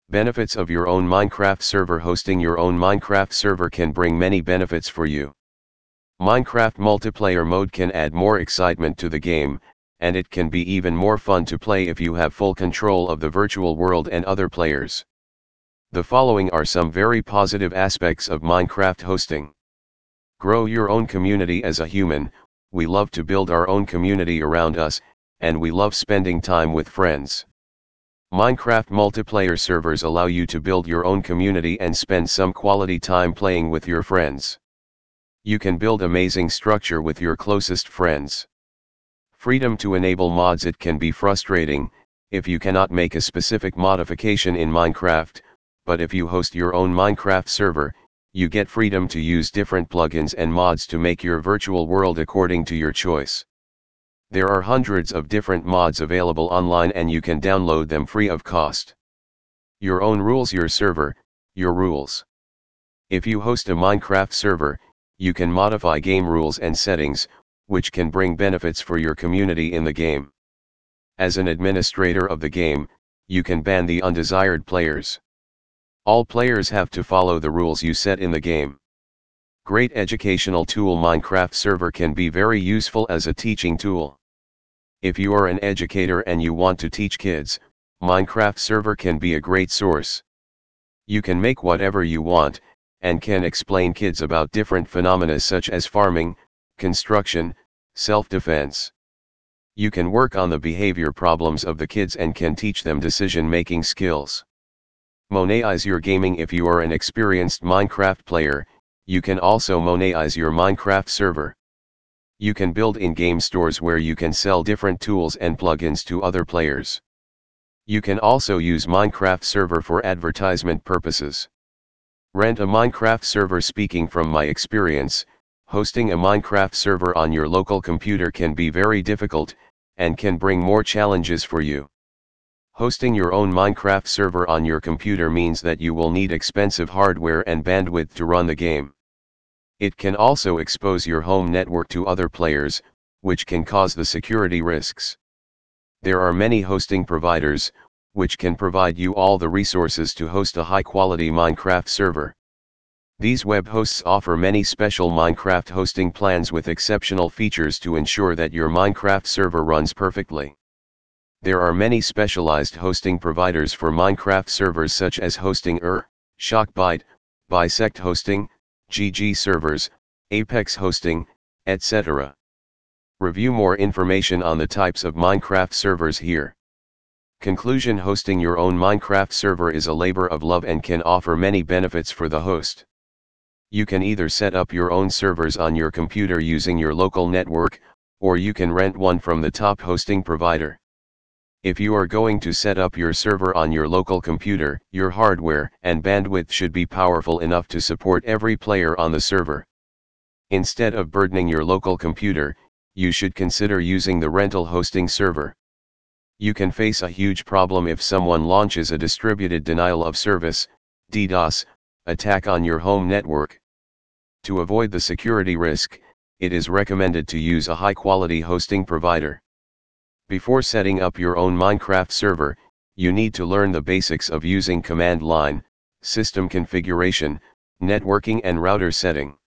Benefits of your own Minecraft server. Hosting your own Minecraft server can bring many benefits for you. Minecraft multiplayer mode can add more excitement to the game, and it can be even more fun to play if you have full control of the virtual world and other players. The following are some very positive aspects of Minecraft hosting. Grow your own community. As a human, we love to build our own community around us, and we love spending time with friends. Minecraft multiplayer servers allow you to build your own community and spend some quality time playing with your friends. You can build amazing structure with your closest friends. Freedom to enable mods. It can be frustrating if you cannot make a specific modification in Minecraft, but if you host your own Minecraft server, you get freedom to use different plugins and mods to make your virtual world according to your choice. There are hundreds of different mods available online and you can download them free of cost. Your own rules. Your server, your rules. If you host a Minecraft server, you can modify game rules and settings, which can bring benefits for your community in the game. As an administrator of the game, you can ban the undesired players. All players have to follow the rules you set in the game. Great educational tool. Minecraft server can be very useful as a teaching tool. If you are an educator and you want to teach kids, Minecraft server can be a great source. You can make whatever you want, and can explain kids about different phenomena such as farming, construction, self-defense. You can work on the behavior problems of the kids and can teach them decision-making skills. Monetize your gaming. If you are an experienced Minecraft player, you can also monetize your Minecraft server. You can build in-game stores where you can sell different tools and plugins to other players. You can also use Minecraft server for advertisement purposes. Rent a Minecraft server. Speaking from my experience, hosting a Minecraft server on your local computer can be very difficult, and can bring more challenges for you. Hosting your own Minecraft server on your computer means that you will need expensive hardware and bandwidth to run the game. It can also expose your home network to other players, which can cause the security risks. There are many hosting providers, which can provide you all the resources to host a high-quality Minecraft server. These web hosts offer many special Minecraft hosting plans with exceptional features to ensure that your Minecraft server runs perfectly. There are many specialized hosting providers for Minecraft servers such as Hostinger, Shockbyte, Bisect Hosting, GG Servers, Apex Hosting, etc. Review more information on the types of Minecraft servers here. Conclusion: hosting your own Minecraft server is a labor of love and can offer many benefits for the host. You can either set up your own servers on your computer using your local network, or you can rent one from the top hosting provider. If you are going to set up your server on your local computer, your hardware and bandwidth should be powerful enough to support every player on the server. Instead of burdening your local computer, you should consider using the rental hosting server. You can face a huge problem if someone launches a distributed denial of service, DDoS, attack on your home network. To avoid the security risk, it is recommended to use a high-quality hosting provider. Before setting up your own Minecraft server, you need to learn the basics of using command line, system configuration, networking and router setting.